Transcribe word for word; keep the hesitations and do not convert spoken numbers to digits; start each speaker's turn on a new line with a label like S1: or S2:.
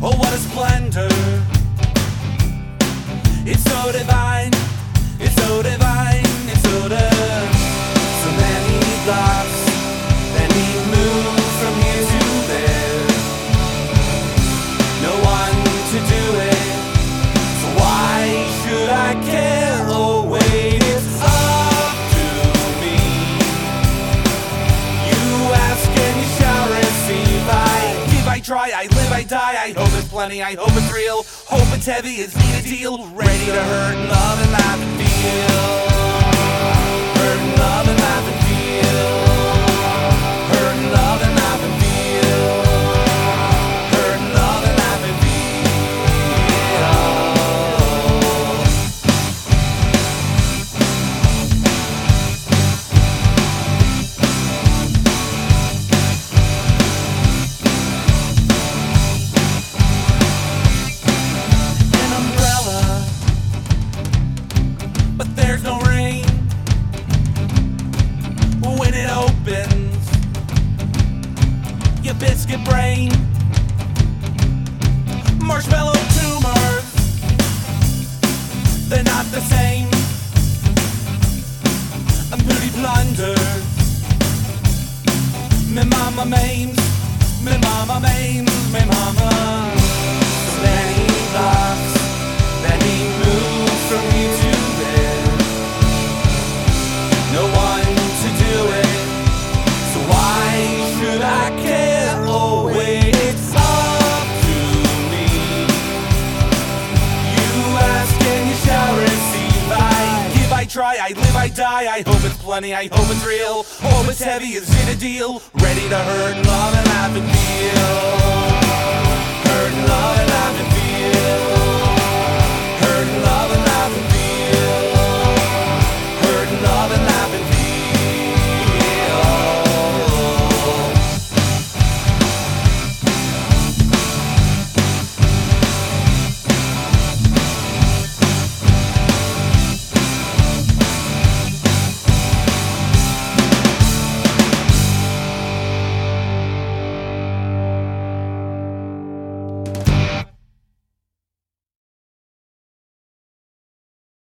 S1: Oh, what a splendor. It's so divine, it's so divine, it's so divine. So many blocks, then we move from here to there. No one to do it, so why should I care? Oh wait, it's up to me. You ask and you shall receive. I give, I try, I live, I die. I hope it's plenty, I hope it's real. Hope it's heavy, it's need a deal. Ready to hurt and love and laugh and feel. Hurt and love and laugh and feel. Hurt and love and laugh and feel. Hurt and love and laugh and but there's no rain when it opens. Your biscuit brain, marshmallow tumors, they're not the same. A booty blunders, me mama maims, me mama maims, me mama. So many blocks, then he moves from here to there. No one to do it, so why should I care? Oh wait, it's up to me. You ask and you shall receive. I give, I try, I live, I die. I hope it's plenty, I hope it's real. Hope it's heavy, is it a deal? Ready to hurt and love and laugh and feel. Hurt and love and laugh